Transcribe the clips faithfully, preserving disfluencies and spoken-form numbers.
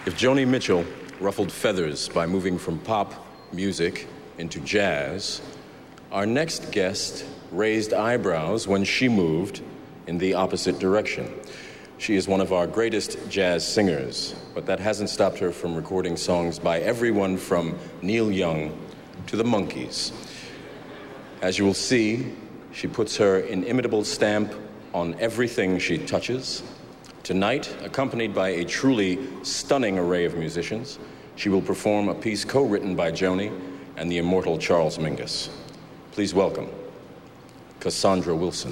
If Joni Mitchell ruffled feathers by moving from pop music into jazz, our next guest raised eyebrows when she moved in the opposite direction. She is one of our greatest jazz singers, but that hasn't stopped her from recording songs by everyone from Neil Young to the Monkees. As you will see, she puts her inimitable stamp on everything she touches. Tonight, accompanied by a truly stunning array of musicians, she will perform a piece co-written by Joni and the immortal Charles Mingus. Please welcome Cassandra Wilson.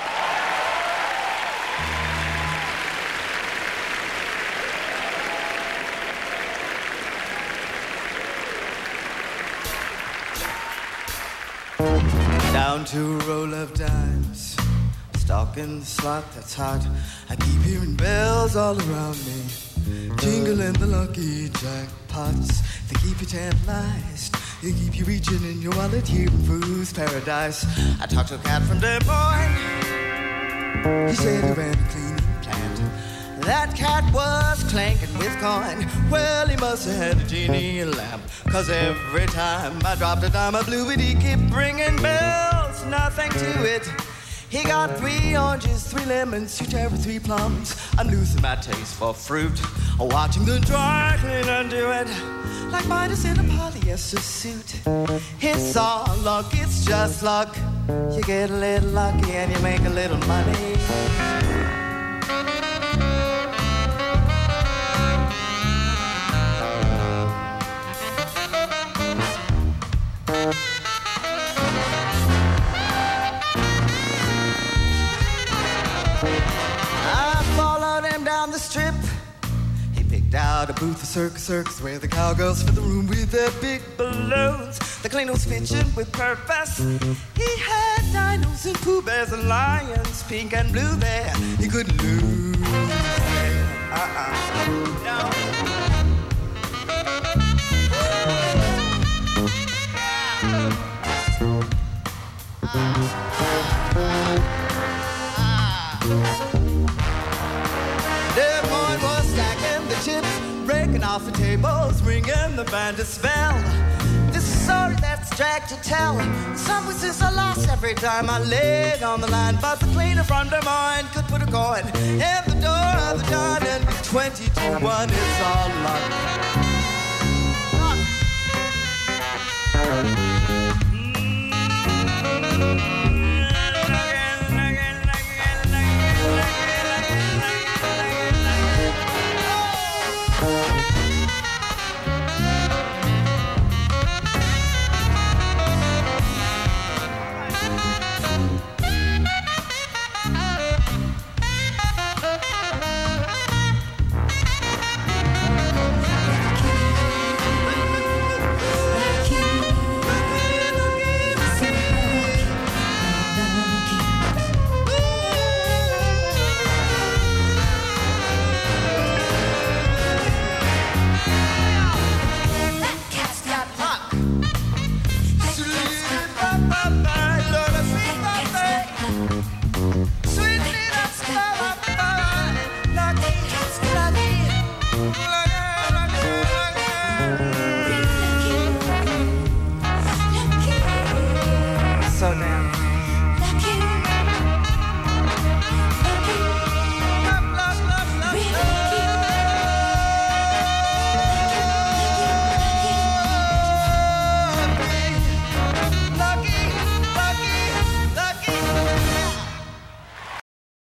Down to a roll of dimes, stalking the slot that's hot. I keep hearing bells all around me, jingling the lucky jackpots. They keep you tantalized, they keep you reaching in your wallet here in Food's Paradise. I talked to a cat from Des Moines, he said he ran a cleaning plant. That cat was clanking with coin. Well, he must have had a genie lamp, 'cause every time I dropped a dime, I blew it. He kept ringing bells, nothing to it. He got three oranges, three lemons, two cherries, three plums. I'm losing my taste for fruit, watching the dry cleaner do it like Midas in a polyester suit. It's all luck, it's just luck. You get a little lucky and you make a little money. Down the strip, he picked out a booth for Circus Circus, where the cowgirls fill the room with their big balloons. The cleaner was pitching with purpose. He had dinos and Pooh Bears and lions, pink and blue there. He couldn't lose. Uh-uh. No. Des Moines was stacking the chips, breaking off the tables, ringing the band to spell. This is a story that's dragged to tell. Some was I lost every time I laid on the line, but the cleaner from Des Moines could put a coin in the door of the John, and with twenty to one, it's all luck.